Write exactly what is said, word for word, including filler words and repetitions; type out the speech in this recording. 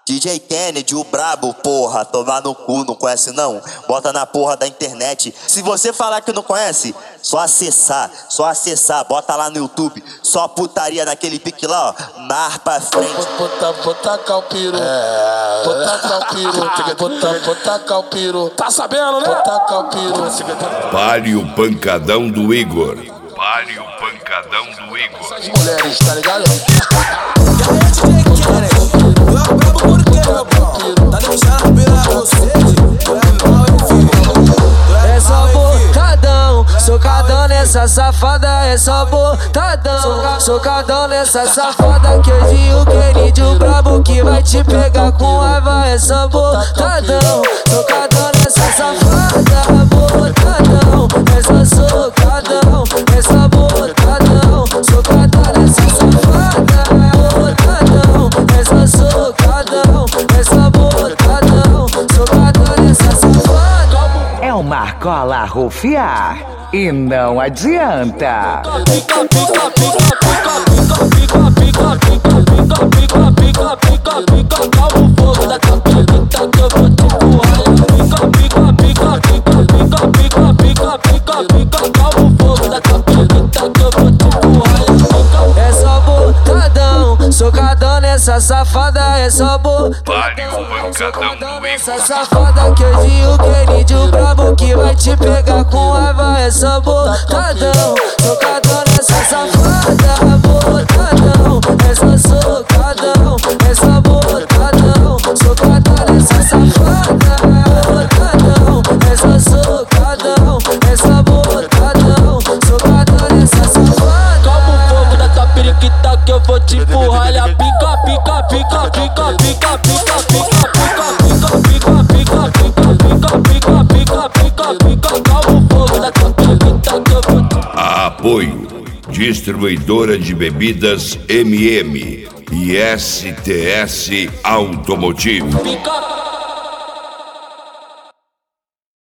D J Kennedy, o brabo, porra, tomar no cu, não conhece não? Bota na porra da internet. Se você falar que não conhece, só acessar, só acessar, bota lá no YouTube. Só putaria naquele pique lá, ó, mar pra frente. Bota, bota calpiro, é... bota calpiro, bota, bota calpiro. Tá sabendo, né? Bota calpiro. Pare o pancadão do Igor. Pare o pancadão do Igor. Essas mulheres, tá ligado? É só botadão, socadão nessa safada, é só botadão, socadão nessa safada. Que hoje o Kennedy, o brabo que vai te pegar com raiva, é só botadão, socadão nessa safada, botadão, é só socadão, é só botadão, socadão nessa safada, botadão, é só socadão, é só botadão, socadão nessa safada. É uma argola rufiar e não adianta. Pica, pica, pica, pica, pica, pica, pica, pica, pica, pica, pica, pica, calma o fogo da capelita que eu vou te empurrar. Pica, pica, pica, pica, pica, pica, pica, pica, pica, calma o fogo da capelita que eu vou te empurrar. É só botadão, socadão nessa safada, é só botadão. Pare o pancadão do Essa Igor. safada que hoje o Kennedy, o brabo que vai te pegar com raiva, é só botadão, socadão nessa safada, botadão, é só socadão, é só botadão, socadão nessa safada, botadão, é só socadão, é só botadão, socadão nessa safada. Calma o fogo da tua periquita que eu vou te empurrar. Olha, pica, pica, pica, pica, pica, pica, pica, pica, pica, pica, pica, pica, pica, pica, pica, pica, calma o fogo da tua periquita que eu vou te... Apoio. Distribuidora de bebidas M M e S T S Automotivo. Pica.